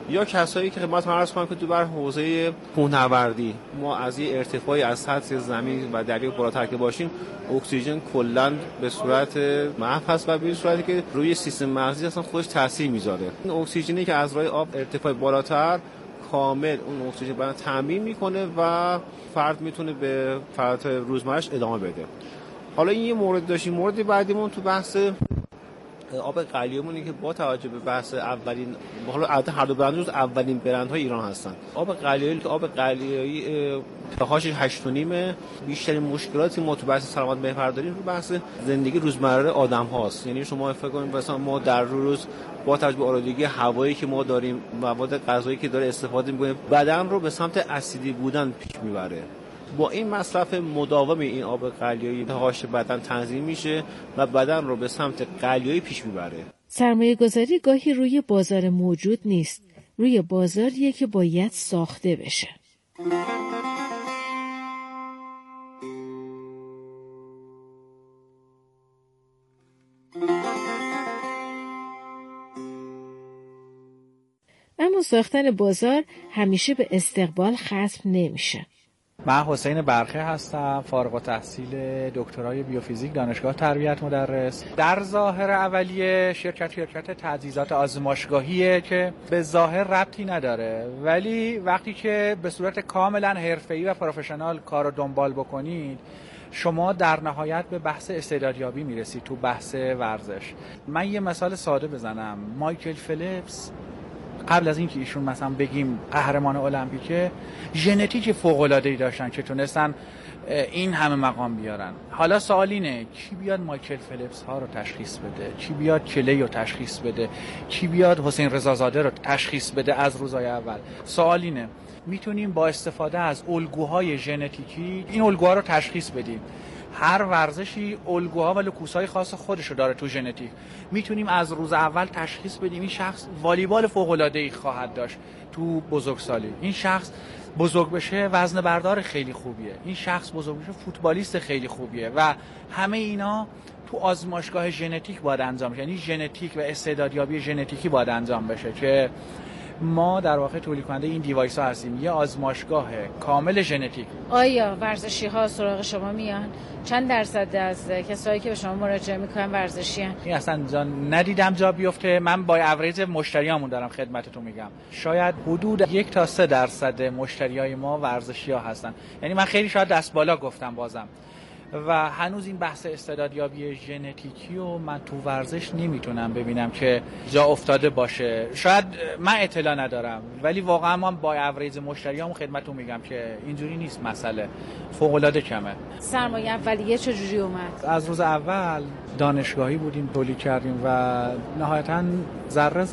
یا کسایی که خدمت عرض کنم که تو بر حوزه کوهنوردی ما از یه ارتفاعی از سطح زمین و دریا بالاتر که باشیم، اکسیژن کلا به صورت محو هست و به صورتی که روی سیستم مغزی اصلا خودش تاثیر میذاره. این اکسیژنی که از راه آب ارتفاع بالاتر کامل اون اکسیژن بدن تامین میکنه و فرد میتونه به فعالیت روزمره‌اش ادامه بده. حالا این یه مورد داشتیم. مورد بعدیمون تو بحث آب قلیمونی که با توجه به بحث اولین، حالا البته هر دو برند جز اولین برندهای ایران هستن. آب قلیایی که آب قلیایی په‌اش 8.5، بیشترین مشکلاتی ما تو بحث سلامت محور داریم رو بحث زندگی روزمره آدم هاست. یعنی شما فکر کنید مثلا ما در روز با توجه به آلودگی هوایی که ما داریم، مواد غذایی که داره استفاده می‌کنیم، بدن رو به سمت اسیدی بودن پیش میبره. با این مصرف مداوم این آب قلیایی pH بدن تنظیم میشه و بدن رو به سمت قلیایی پیش میبره. سرمایه گذاری گاهی روی بازار موجود نیست، روی بازاریه که باید ساخته بشه. اما ساختن بازار همیشه به استقبال ختم نمیشه. من حسین برخه هستم، فارغ التحصیل دکترای بیوفیزیک دانشگاه تربیت مدرس. در ظاهر اولیه شرکت تجهیزات آزمایشگاهیه که به ظاهر ربطی نداره، ولی وقتی که به صورت کاملا حرفه‌ای و پروفشنال کارو دنبال بکنید، شما در نهایت به بحث استعدادیابی میرسید تو بحث ورزش. من یه مثال ساده بزنم. مایکل فلپس قبل از اینکه ایشون مثلا بگیم قهرمان المپیکه، ژنتیک فوق‌العاده‌ای داشتن که تونستن این همه مقام بیارن. حالا سوال اینه کی بیاد مایکل فلپس ها رو تشخیص بده، کی بیاد کلی رو تشخیص بده، کی بیاد حسین رضازاده رو تشخیص بده از روزهای اول. سوال اینه میتونیم با استفاده از الگوهای ژنتیکی این الگوها رو تشخیص بدیم. هر ورزشی الگوها و لکوس‌های خاص خودش رو داره تو ژنتیک. میتونیم از روز اول تشخیص بدیم این شخص والیبال فوق‌العاده‌ای خواهد داشت تو بزرگسالی، این شخص بزرگ بشه وزنه بردار خیلی خوبیه، این شخص بزرگ بشه فوتبالیست خیلی خوبیه و همه اینا تو آزمایشگاه ژنتیک باید انجام بشه. یعنی ژنتیک و استعدادیابی ژنتیکی باید انجام بشه که ما در واقع تولید کننده این دیوایس ها هستیم، یه آزمایشگاه کامل ژنتیک. آیا ورزشی ها سراغ شما میان؟ چند درصد از کسایی که به شما مراجعه میکنن ورزشی هن؟ این اصلا ندیدم جا بیفته. من با اوریج مشتریامون دارم خدمتتون میگم، شاید حدود 1 تا 3% مشتریای ما ورزشی ها هستن. یعنی من خیلی شاید دست بالا گفتم بازم، و هنوز این بحث استعدادیابی ژنتیکی رو من تو ورزش نمیتونم ببینم که جا افتاده باشه. شاید من اطلاع ندارم، ولی واقعا من با اوریج مشتریامون خدمتتون میگم که اینجوری نیست. مسئله فوق‌العاده کمه. سرمایه اولیه چجوری اومد؟ از روز اول دانشگاهی بودیم، تولید کردیم و نهایتاً ذره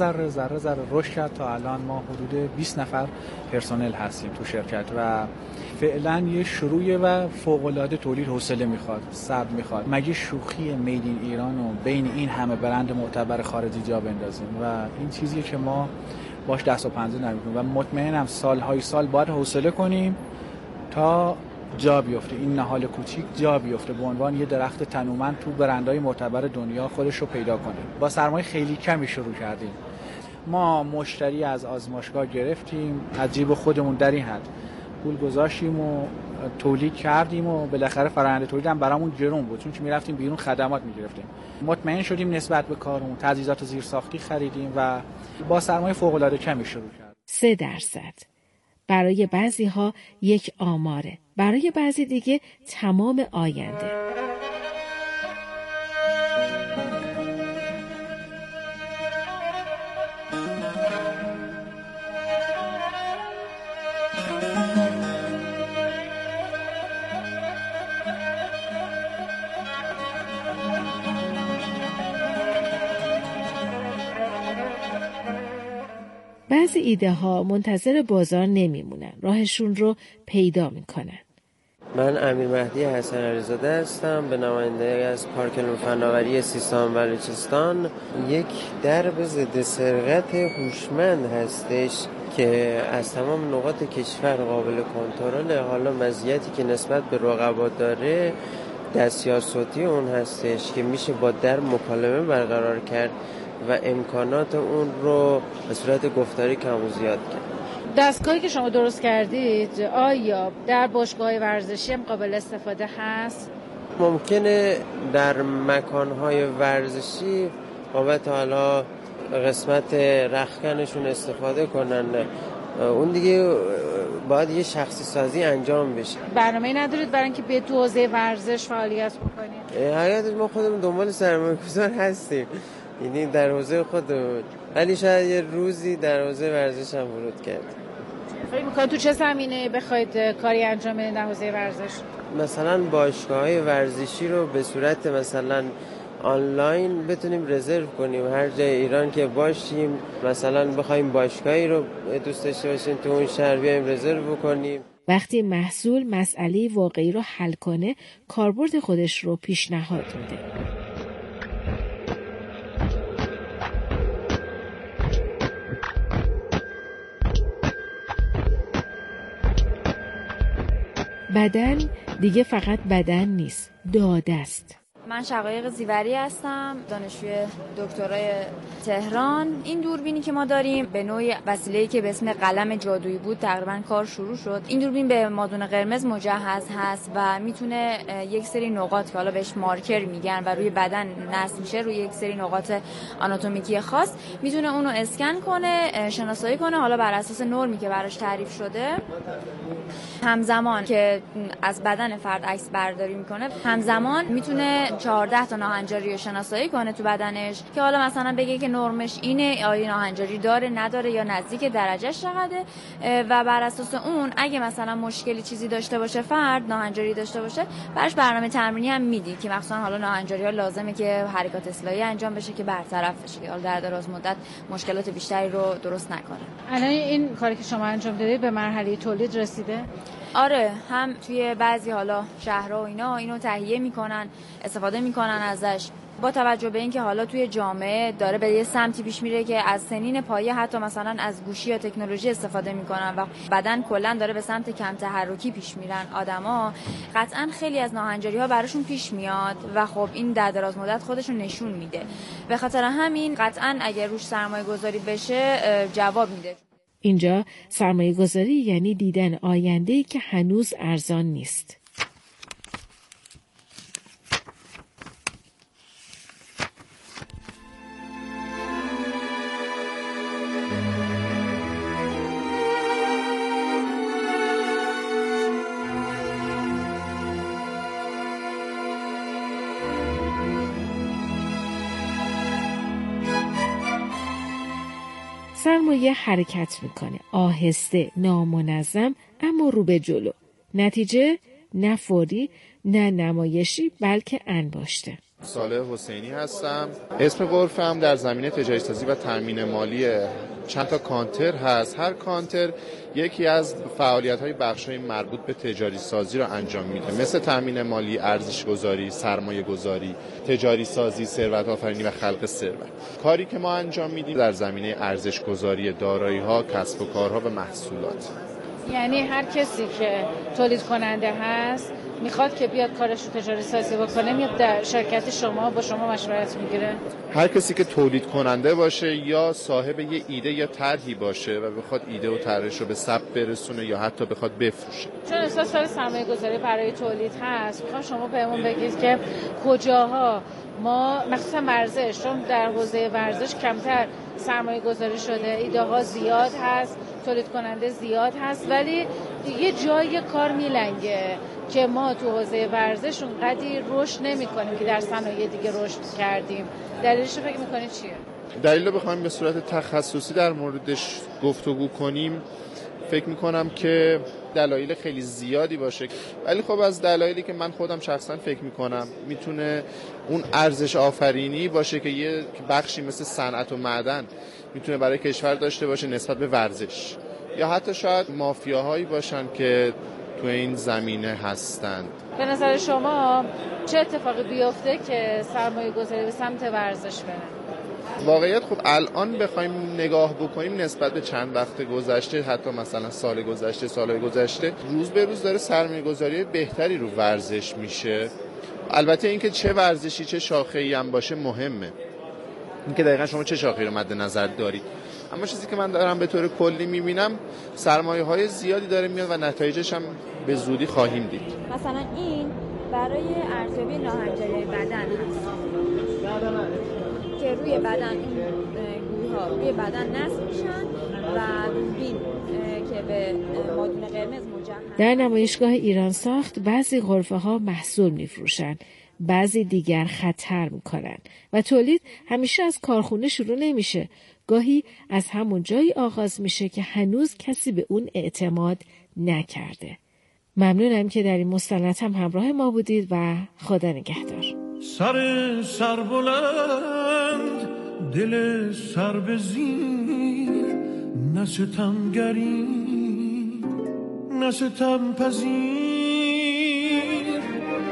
رشد کرد تا الان ما حدود 20 نفر پرسنل هستیم تو شرکت و فعلا یه شروع و فوق‌العاده تولید حوصله میخواد، صبر میخواد. مگه شوخی مید این ایران رو بین این همه برند معتبر خارجی جا بندازیم و این چیزیه که ما باش دست و پنجه نمی‌کنیم و مطمئنم سالهای سال باید حوصله کنیم تا جا بیفته، این نهال کوچیک جا بیفته، به عنوان یه درخت تنومند تو برندهای معتبر دنیا خودش رو پیدا کنه. با سرمایه خیلی کمی شروع کردیم. ما مشتری از آزمایشگاه گرفتیم، از جیب خودمون در این حد پول گذاشتیم و تولید کردیم و بالاخره فرآیند تولید هم برامون گرون بود، چون که میرفتیم بیرون خدمات میگرفتیم. مطمئن شدیم نسبت به کارمون، تجهیزات زیرساختی خریدیم و با سرمایه فوق العاده کمی شروع کردیم. 3% برای بعضی ها یک آماره، برای بعضی دیگه تمام آینده. بعضی ایده ها منتظر بازار نمیمونن، راهشون رو پیدا میکنن. من امیر مهدی حسن علیزاده هستم، به نماینده از پارک علوم فناوری سیستان و بلوچستان. یک درب ضد سرقت هوشمند هستش که از تمام نقاط کشور قابل کنترل. حالا مزیتی که نسبت به رقبا داره دستیار صوتی اون هستش که میشه با در مکالمه برقرار کرد و امکانات اون رو به صورت گفتاری کم و زیاد کرد. دستگاهی که شما درست کردید آیا در باشگاه‌های ورزشی هم قابل استفاده هست؟ ممکنه در مکانهای ورزشی بابت حالا قسمت رختکنشون استفاده کنن، اون دیگه باید یه شخصی سازی انجام بشه. برنامه‌ای ندارید برای اینکه به تو حوزه ورزش فعالیت بکنید؟ حقیقتش ما خودمون دنبال سرمایه‌گذار هستیم، یعنی در حوزه خودمون، ولی شاید یه روزی در حوزه ورزش هم ورود کرد. فکر می‌کنید تو چه زمینه بخواید کاری انجام بدید در حوزه ورزش؟ مثلا باشگاه‌های ورزشی رو به صورت مثلا آنلاین بتونیم رزرو کنیم، هر جای ایران که باشیم مثلا بخوایم باشگاهی رو دوست داشته باشیم تو اون شهر بیایم رزرو بکنیم. وقتی محصول مسئله واقعی رو حل کنه، کاربرد خودش رو پیشنهاد میده. بدن دیگه فقط بدن نیست، داده است. من شقایق زیوری هستم، دانشجوی دکترای تهران. این دوربینی که ما داریم به نوعی وسیله‌ای که به اسم قلم جادویی بود تقریبا کار شروع شد. این دوربین به مادون قرمز مجهز هست و میتونه یک سری نقاط که حالا بهش مارکر میگن و روی بدن نصب میشه، روی یک سری نقاط آناتومیکی خاص، میتونه اونو اسکن کنه، شناسایی کنه، حالا بر اساس نرمی که براش تعریف شده. همزمان که از بدن فرد عکس برداری میکنه، همزمان میتونه 14 تا ناهنجاری رو شناسایی کنه تو بدنش که حالا مثلا بگه که نرمش اینه، آیا ناهنجاری داره نداره یا نزدیک درجهش چقدره، و بر اساس اون اگه مثلا مشکلی چیزی داشته باشه، فرد ناهنجاری داشته باشه، براش برنامه تمرینی هم میدید که مثلا حالا ناهنجاری ها لازمه که حرکات اصلاحی انجام بشه که برطرف بشه، حالا در دراز مدت مشکلات بیشتری رو درست نکنه. الان این کاری که شما انجام دادید به مرحله تولید رسیده؟ آره، هم توی بعضی حالا شهرها و اینا اینو تهیه میکنن، استفاده میکنن ازش، با توجه به اینکه حالا توی جامعه داره به یه سمتی پیش میره که از سنین پایه حتی مثلا از گوشی یا تکنولوژی استفاده میکنن و بدن کلا داره به سمت کم تحرکی پیش میرن آدما، قطعا خیلی از ناهنجاری ها براشون پیش میاد و خب این در دراز مدت خودشون نشون میده. به خاطر همین قطعا اگر روش سرمایه گذاری بشه جواب میده. اینجا سرمایه گذاری یعنی دیدن آینده‌ای که هنوز ارزان نیست. سرمایه حرکت میکنه، آهسته، نامنظم، اما رو به جلو. نتیجه نه فوری، نه نمایشی، بلکه انباشته. صالح حسینی هستم. اسم غرفم در زمینه تجاری سازی و تامین مالی چند تا کانتر هست. هر کانتر یکی از فعالیت‌های بخش‌های مربوط به تجاری سازی رو انجام میده، مثل تامین مالی، ارزش گذاری، سرمایه گذاری، تجاری سازی، ثروت آفرینی و خلق ثروت. کاری که ما انجام میدیم در زمینه ارزش گذاری دارایی‌ها، کسب و کارها و محصولات. یعنی هر کسی که تولید کننده هست میخواد که بیاد کارش رو تجاری سازی بکنه، میاد در شرکت شما با شما مشورت میگیره؟ هر کسی که تولید کننده باشه یا صاحب یه ایده یا طرحی باشه و بخواد ایده و طرحش رو به ثبت برسونه یا حتی بخواد بفروشه. چون احساس داره سرمایه گذاری برای تولید هست، میخوام شما بهمون بگید که کجاها ما مخصوصا ورزش، چون در حوزه ورزش کمتر سرمایه گذاری شده، ایده ها زیاد هست، تولید کننده زیاد هست، ولی یه جای کار میلنگه که ما تو حوزه ورزش اونقدی رشد نمی‌کنیم که در صنایع دیگه رشد کردیم. دلیلش رو فکر می‌کنید چیه؟ دلیل رو بخوایم به صورت تخصصی در موردش گفتگو کنیم، فکر می‌کنم که دلایل خیلی زیادی باشه، ولی خب از دلایلی که من خودم شخصا فکر می‌کنم میتونه اون ارزش آفرینی باشه که یه بخشی مثل صنعت و معدن میتونه برای کشور داشته باشه نسبت به ورزش، یا حتی شاید مافیاهایی باشن که تو این زمینه هستند. به نظر شما چه اتفاقی بیفته که سرمایه گذاری به سمت ورزش بره؟ واقعیت خب الان بخوایم نگاه بکنیم نسبت به چند وقت گذشته، حتی مثلا سال گذشته، سالهای گذشته، روز به روز داره سرمایه گذاری بهتری رو ورزش میشه. البته اینکه چه ورزشی چه شاخه‌ای هم باشه مهمه. اینکه دقیقاً شما چه شاخه‌ای رو مد نظر دارید. اما چیزی که من دارم به طور کلی می‌بینم سرمایه‌های زیادی داره میاد و نتایجش هم به زودی خواهیم دید. مثلا این برای ارزیابی ناهنجاری بدن هست که روی بدن این گوی‌ها روی بدن نصب میشن و دوربین که به مادون قرمز موجه هست. در نمایشگاه ایران ساخت بعضی غرفه‌ها محصول می‌فروشن، بعضی دیگر خطر می‌کنن و تولید همیشه از کارخونه شروع نمیشه. گاهی از همون جایی آغاز میشه که هنوز کسی به اون اعتماد نکرده. ممنونم که در این مستند هم همراه ما بودید و خدا نگهدار. سر بلند، دل سر به زیر، نه ستمگری نه ستم پذیر،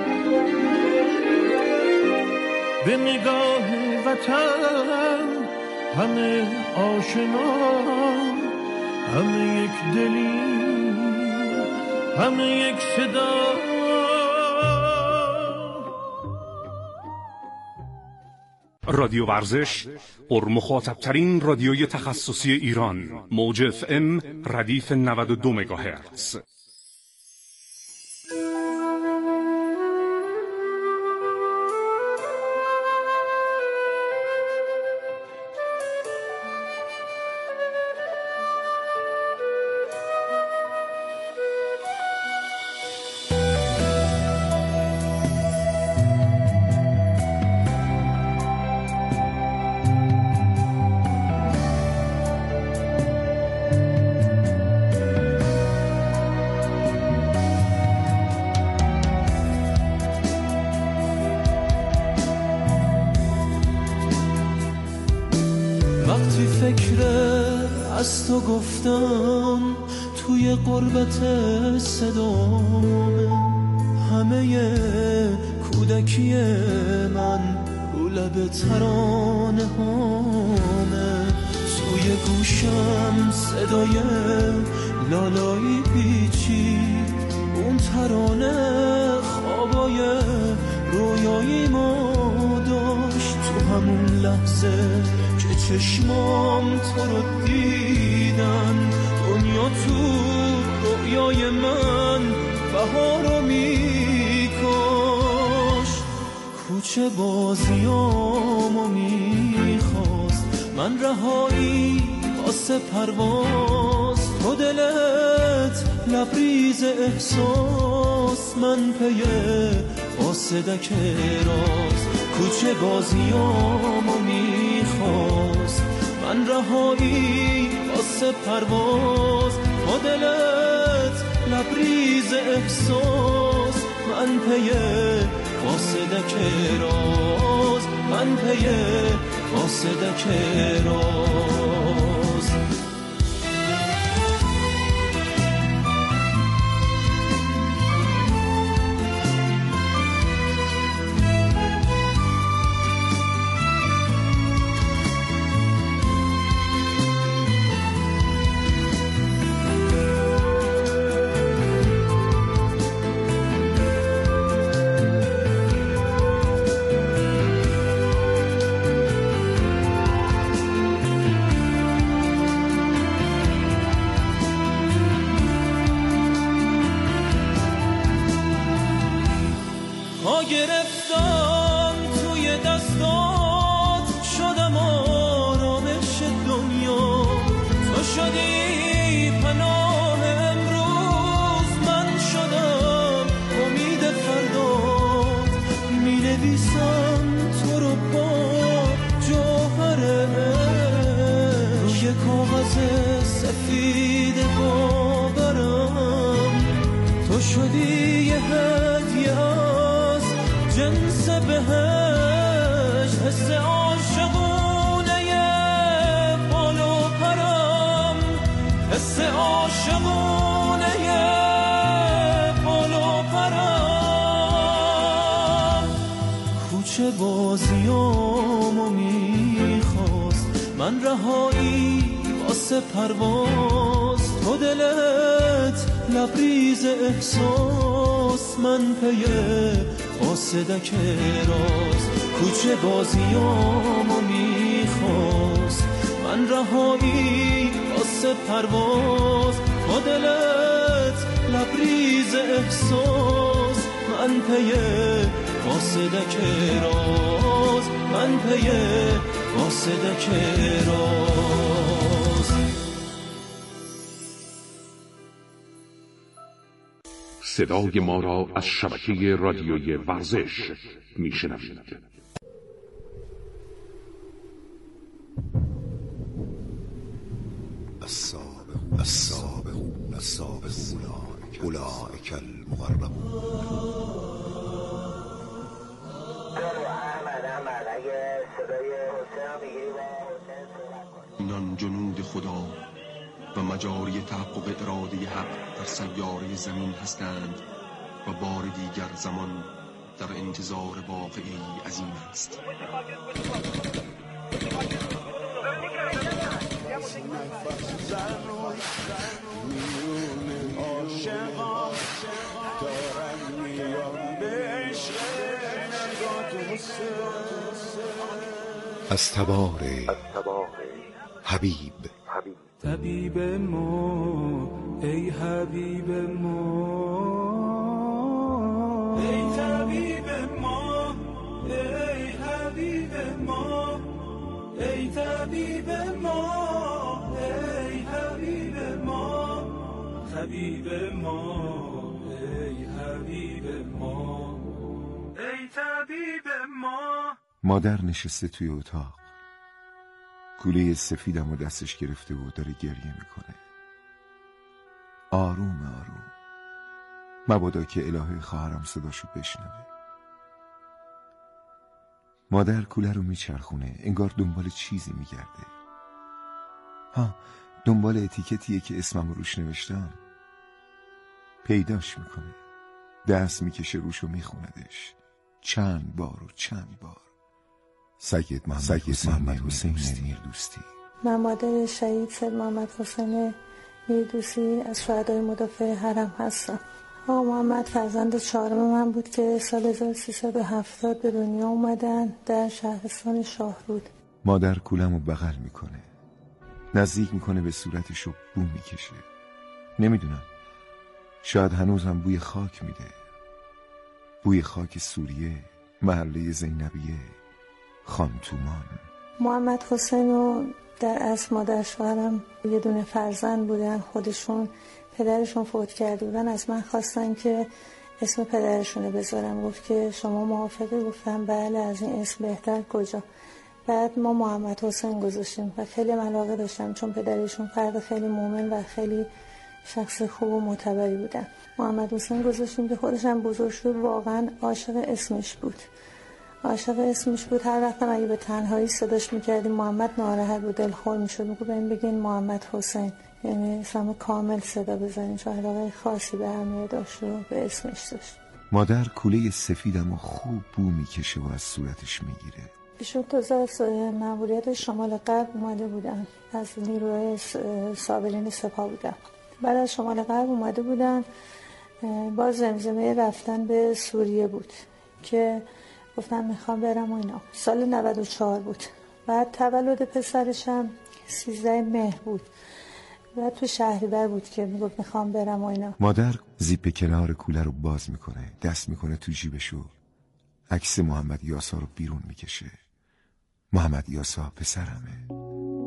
به نگاه وطن همه آشنا، همه یک دلی، همه یک صدا. رادیو ورزش پرمخاطب‌ترین رادیوی تخصصی ایران، موج FM ردیف 92 مگاهرتز. وقتی فکر از تو گفتم توی قربت صدامه، همه کودکی من رو لب ترانه هامه، توی گوشم صدای لالایی پیچید، اون ترانه خوابای رویایی ما داشت. تو همون لحظه چشمام تو رو دیدن، دنیا تو رویای من بهارو میکشت. کوچه بازیامو میخواست، من رهایی واسه پرواز، تو دلت لبریز احساس، من پی قاصدک راز. کوچه بازیامو میخواست، من رهایی واسه پرواز، تو دلت لبریز احساس، من پی قاصدک راز، من پی قاصدک راز. گرفتم توی دستات، شدم آرامش دنیا، تو شدی پناه امروز، من شدم امید فردات. می نویسم تو رو با جوهر روی کاغذ سفید باورم، تو شدی یه هدیه جنس بهشت، حس عاشقونه بالو پرم، حس عاشقونه بالو پرم. کوچه بازیامو میخواست، من رهایی واسه پرواز، تو دلت لبریز احساس، من پی قاصدک راز. کوچه بازیامو میخواست، من رهایی واسه پرواز با دلت لبریز احساس من پیه واسه که راز من پیه واسه که راز. صدای ما را از شبکه رادیوی ورزش میشنوید. السابقون اولئک المقربون. اینان جنود خدا و مجاری تحقق اراده حق در سیاره زمین هستند و بار دیگر زمان در انتظار واقعی عظیم است. از تبار حبیب. طبیب ما ای حبیب ما ای طبیب ما ای حبیب ما ای طبیب ما ای حبیب ما طبیب ما ای حبیب ما ای طبیب ما. مادر نشسته توی اتاق، کوله سفیدم و دستش گرفته و داره گریه میکنه. آروم آروم، مبادا که الهه خواهرم صداشو بشنوه. مادر کوله رو میچرخونه، انگار دنبال چیزی میگرده. دنبال اتیکتیه که اسمم روش نوشتم. پیداش میکنه، دست میکشه روش و میخوندش چند بار و چند بار. سید محمد حسین میردوستی. من مادر شهید سید محمد حسین میردوستی از شهدای مدافع حرم هستم. آقا محمد فرزند چهارم من بود که سال 1370 به دنیا اومدن در شهرستان شاهرود. مادر کولمو بغل میکنه، نزدیک میکنه به صورتش و بو میکشه. نمیدونم، شاید هنوزم بوی خاک میده، بوی خاک سوریه، محله زینبیه، خانتومان. محمد حسین و در اصل مادر شوهرم یه دونه فرزند بودن. خودشون پدرشون فوت کرده بودن، از من خواستن که اسم پدرشونو بذارم. گفت که شما موافقه؟ گفتم بله. از این اسم بهتر کجا؟ بعد ما محمد حسین گذاشتیم و خیلی علاقه داشتم چون پدرشون فرد خیلی مومن و خیلی شخص خوب و معتبری بودن. محمد حسین گذاشتیم که خودشم بزرگ شد، واقعا عاشق اسمش بود. هر وقت اگه به تنهایی صداش میکردیم محمد ناراحت بود، دلخور میشد. میگو بگین محمد حسین، یعنی اسم کامل صدا بزنین، چون علاقه خاصی به همه داشت و به اسمش داشت. مادر کوله سفیدم و خوب بو میکشه و از صورتش میگیره. ایشون تازه از ماموریت شمال غرب اومده بودن، از نیروی صابرین سپاه بودن. بعد از شمال غرب اومده بودن، باز زمزمه رفتن به سوریه بود که گفتم میخوام برم و اینا. سال 94 بود. بعد تولد پسرشم 13 مهر بود. بعد تو شهریور بود که میگفت میخوام برم و اینا. مادر زیپ کنار کوله رو باز میکنه، دست میکنه تو جیبشو، عکس محمد یاسا رو بیرون میکشه. محمد یاسا پسرمه.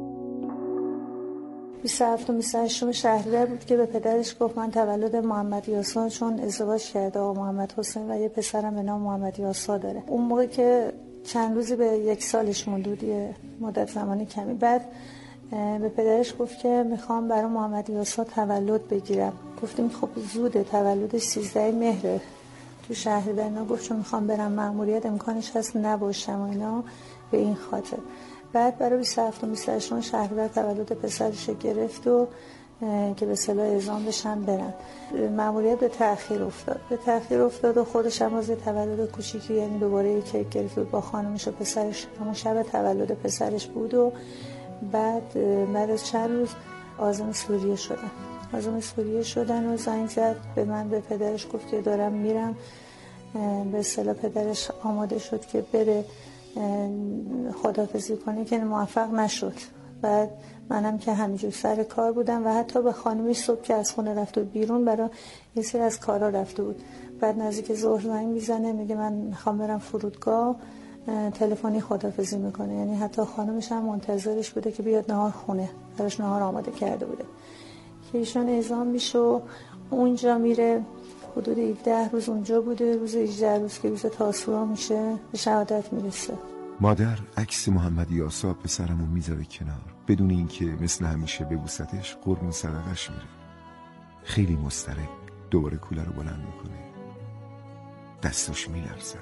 27 و 28 شهریور بود که به پدرش گفت من تولد محمد یاسا، چون ازدواج کرده آقا محمد حسین و یه پسرم به نام محمد یاسا داره. اون موقع که چند روزی به 1 سالش موند، یه مدت زمانی کمی. بعد به پدرش گفت که میخوام برای محمد یاسا تولد بگیرم. گفتیم خب زوده، تولدش 13 مهره تو شهریور. اینا گفت چون میخوام برم مأموریت امکانش هست نباشم و اینا، به این خاطر. بعد برای 27 و 28 شهریور تولد پسرش گرفت و که به صلاح اعزام بشن برن. مأموریت به تأخیر افتاد و خودش هم از تولد کوچیکی، یعنی دوباره کیک گرفت با خانمش و پسرش. همون شب تولد پسرش بود و بعد از چند روز عازم سوریه شدن و زنگ زد به من، به پدرش گفت که دارم میرم. به اصطلاح پدرش آماده شد که بره خداحافظی کنه که موفق نشد. بعد منم که همینجور سر کار بودم و حتی به خانمش صبح که از خونه رفته بود بیرون برای یه سری از کارا رفته بود. بعد نزدیک ظهر زنگ میزنه میگه من میخوام برم فرودگاه، تلفنی خداحافظی میکنه. یعنی حتی خانمش هم منتظرش بوده که بیاد نهار خونه، براش نهار آماده کرده بوده که ایشون اعزام میشه و اونجا میره. حدود 17 روز اونجا بوده. روز 18 روز که روز تاسوعا میشه به شهادت میرسه. مادر عکس محمد یاسا پسرمو میذاره کنار بدون اینکه مثل همیشه ببوستش، قربون صدقش میره. خیلی مضطرب دوباره کوله رو بلند میکنه، دستش میلرزه،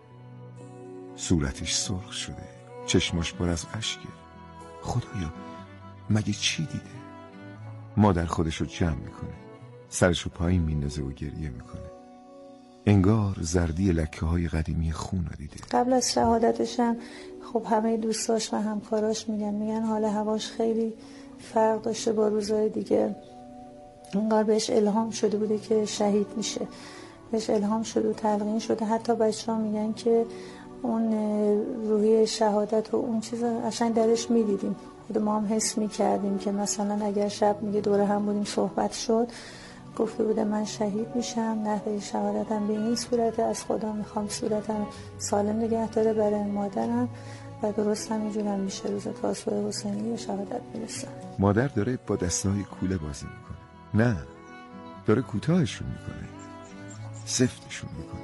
صورتش سرخ شده، چشماش پر از اشکه. خدایا مگه چی دیده؟ مادر خودشو جمع میکنه، سرشو پایین میندازه و گریه میکنه. انگار زردی لکه های قدیمی خون رو دیده. قبل از شهادتش هم خب همه دوستاش و همکاراش میگن حال هواش خیلی فرق داشته با روزهای دیگه. انگار بهش الهام شده بوده که شهید میشه، بهش الهام شده و تلقین شده. حتی بچه‌ها میگن که اون روحی شهادت و اون چیزا قشنگ درش میدیدیم، خود ما هم حس میکردیم که مثلا اگر شب میگه دوره هم بودیم صحبت شد، گفته بوده من شهید میشم، نحوه شهادتم به این صورته، از خدا میخوام صورتم سالم نگه داره برای مادرم و درست همینجور هم میشه. روز تاسوعا حسینی به شهادت میرسه. مادر داره با دستای کوله بازی میکنه، نه داره کوتاهشون میکنه، سفتشون میکنه،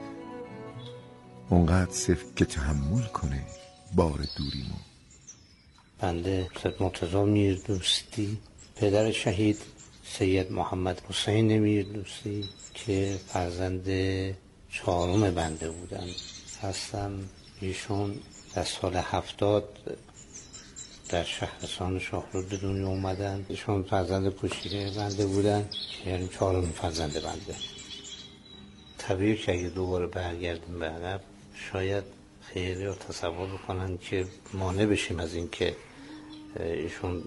اونقدر سفت که تحمل کنه بار دوریمو. بنده سید مرتضی میردوستی، پدر شهید سید محمد حسین میردوستی که فرزند 4 بنده بودن هستم. ایشون در سال 70 در شهرستان شاهرود به دنیا اومدن. ایشون فرزند کوچیک بنده بودن، یعنی 4 فرزند بنده. طبیعی که اگه دوباره برگردیم به عقب شاید خیلی رو تصور بکنن که مانع بشیم از این که ایشون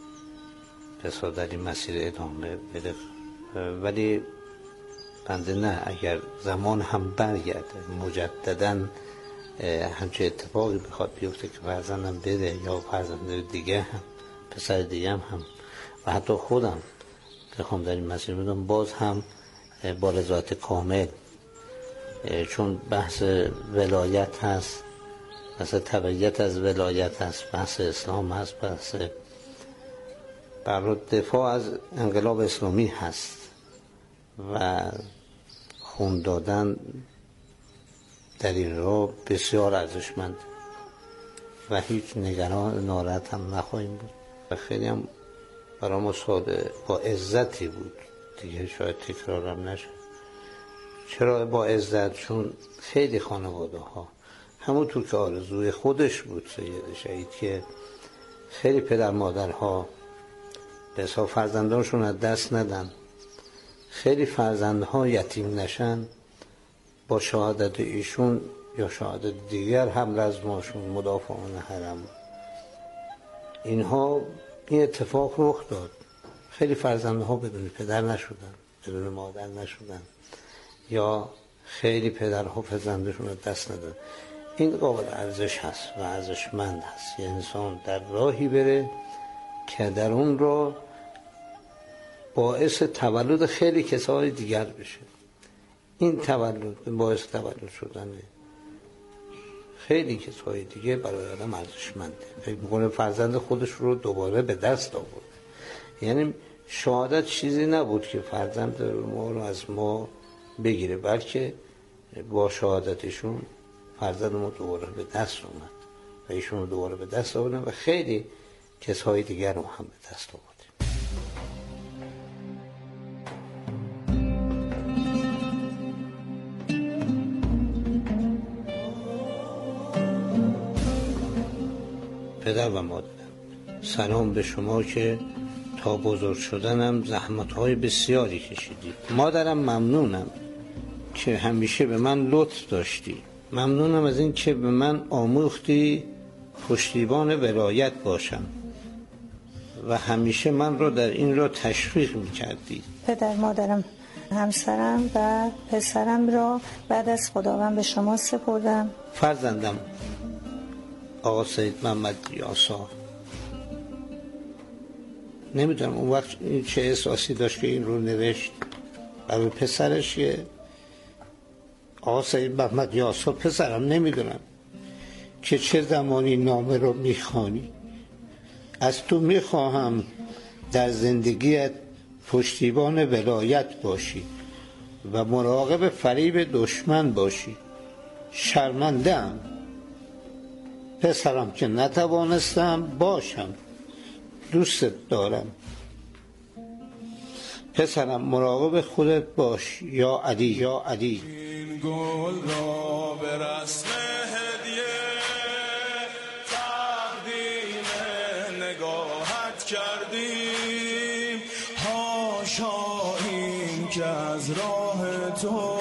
بسا در این مسیر ادامه بده، ولی بنده نه. اگر زمان هم برگرده مجدداً همچه اتفاقی بخواد بیفته که فرزندم بده یا فرزند دیگه هم، پسر دیگه هم و حتی خودم بخوام در این مسیر بدم، باز هم با رضایت کامل، چون بحث ولایت هست، بحث تبعیت از ولایت هست، بحث اسلام هست، بحث برای دفاع از انقلاب اسلامی هست و خون دادن در این راه بسیار ارزشمند و هیچ نگران ناراحت هم نخواهیم بود و خیلی هم برای ما ساده با عزتی بود دیگه، شاید تکرارم نشه. چرا با عزت؟ چون خیلی خانواده ها همونطور که آرزوی خودش بود سید شهید که خیلی پدر مادرها به حساب فرزندانشون از دست ندن، خیلی فرزندها یتیم نشن، با شهادت ایشون یا شهادت دیگر هم رزماشون مدافعان حرم اینها این اتفاق رخ داد. خیلی فرزندها بدون پدر نشدن، بدون مادر نشدن، یا خیلی پدرها فرزندشون رو دست ندادن. این قابل ارزش هست و ارزشمند هست. یه انسان در راهی بره که در اون راه باعث تولد خیلی کسای دیگر بشه. این تولد باعث تولد شدن خیلی کسای دیگه برای آدم ارزشمنده. فکر میکنه فرزند خودش رو دوباره به دست آورد. یعنی شهادت چیزی نبود که فرزند ما رو از ما بگیره، بلکه با شهادتشون فرزند ما دوباره به دست اومد و ایشون رو دوباره به دست آوردن و خیلی کسای دیگر رو هم به دست آوردن. پدر و مادرم، سلام به شما که تا بزرگ شدنم زحمت‌های بسیاری کشیدید. مادرم ممنونم که همیشه به من لطف داشتی. ممنونم از این که به من آموختی پشتیبان ولایت باشم و همیشه من رو در این را تشویق می‌کردی. پدر، مادرم، همسرم و پسرم را بعد از خداوند به شما سپردم. فرزندم آقا سید محمد یاسا نمیدونم اون وقت این چه احساسی داشت که این رو نوشت. برای پسرش که آقا سید محمد یاسا پسرم نمیدونم که چه زمانی نامه رو میخوانی. از تو میخواهم در زندگیت پشتیبان ولایت باشی و مراقب فریب دشمن باشی. شرمنده‌ام پسرم که نتوانستم باشم. دوستت دارم پسرم، مراقب خودت باش. یا علی یا علی. این گل را به رسم هدیه تقدیم نگاهت کردیم. حاشا این که از راه تو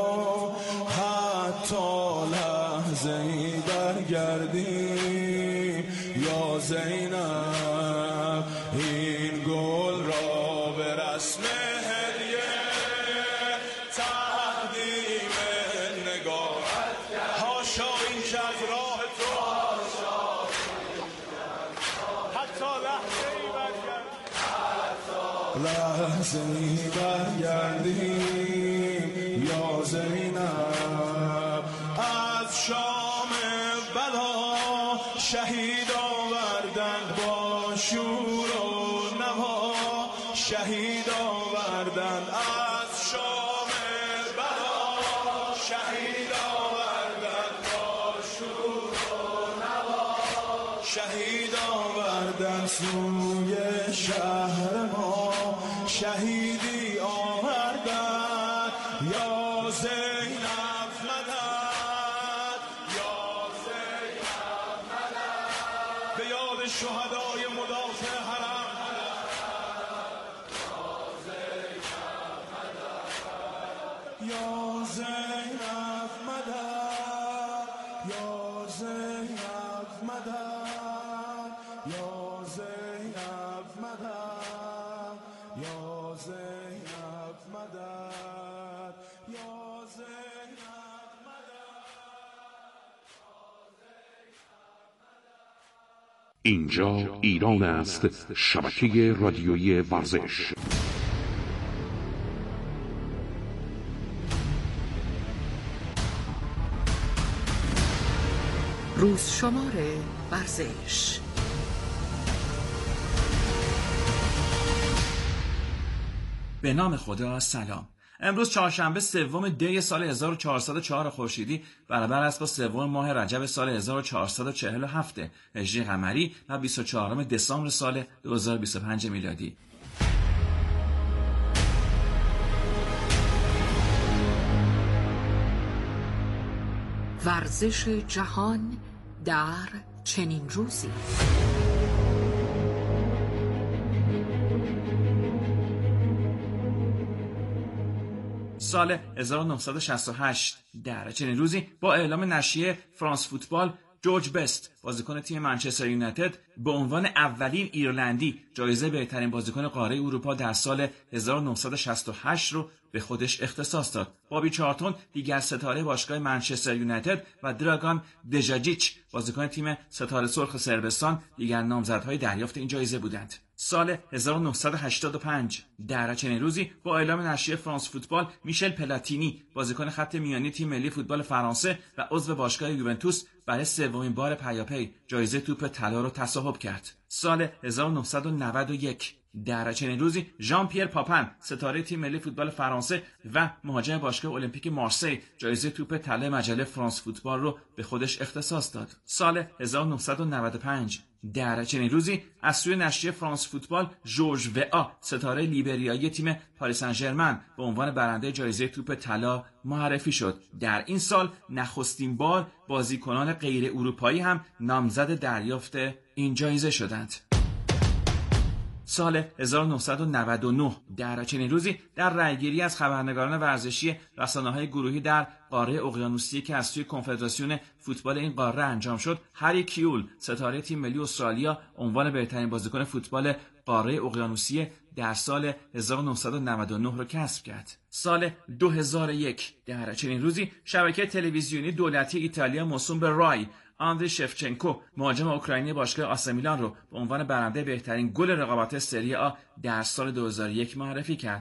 حتی لحظه‌ای برگردیم. یا زینب این گل را به رسم هدیه تقدیم نگاهت. حاشا این که از راه تو حتی لحظه‌ای برگردیم. یا زینب از شام بلا شهید آوردند با شور و نوا. شهید آوردند از شام بلا شهید آوردند با شور و نوا. شهید آوردند سوی شهر ما شهیدی آوردند. یا زینب مدد یا زینب مدد به یاد شهدای مدافع حرم. یا زینب مدد یا زینب مدد یا زینب مدد یا زینب مدد یا زینب مدد. اینجا ایران است. شبکه رادیویی ورزش. روزشمار ورزش. به نام خدا. سلام. امروز چهارشنبه سوم دی سال 1404 خورشیدی برابر است با سوم ماه رجب سال 1447 هجری قمری و 24 دسامبر سال 2025 میلادی. ورزش جهان در چنین روزی. سال 1968 در چنین روزی با اعلام نشریه فرانس فوتبال، جورج بست بازیکن تیم منچستر یونایتد به عنوان اولین ایرلندی جایزه بهترین بازیکن قاره اروپا در سال 1968 رو به خودش اختصاص داد. بابی چارلتون دیگر ستاره باشگاه منچستر یونایتد و دراگان دژاجیچ بازیکن تیم ستاره سرخ صربستان دیگر نامزدهای دریافت این جایزه بودند. سال 1985 در چنین روزی با اعلام نشریه فرانس فوتبال، میشل پلاتینی بازیکن خط میانی تیم ملی فوتبال فرانسه و عضو باشگاه یوونتوس برای سومین بار پیاپی جایزه توپ طلا را تصاحب کرد. سال 1991 در چنین روزی ژان پیر پاپن ستاره تیم ملی فوتبال فرانسه و مهاجم باشگاه المپیک مارسی جایزه توپ طلای مجله فرانس فوتبال رو به خودش اختصاص داد. سال 1995 در چنین روزی از سوی نشریه فرانس فوتبال، ژورژ وئا ستاره لیبریایی تیم پاریس سن ژرمن به عنوان برنده جایزه توپ طلا معرفی شد. در این سال نخستین بار بازیکنان غیر اروپایی هم نامزد دریافت این جایزه شدند. سال 1999 در چنین روزی در رأیگیری از خبرنگاران ورزشی رسانه‌های گروهی در قاره اقیانوسیه که از سوی کنفدراسیون فوتبال این قاره انجام شد، هری کیول ستاره تیم ملی استرالیا عنوان بهترین بازیکن فوتبال قاره اقیانوسیه در سال 1999 را کسب کرد. سال 2001 در چنین روزی شبکه تلویزیونی دولتی ایتالیا موسوم به رای آندری شفچنکو مهاجم اوکراینی باشگاه آسه میلان رو به عنوان برنده بهترین گل رقابت سری آ در سال 2001 معرفی کرد.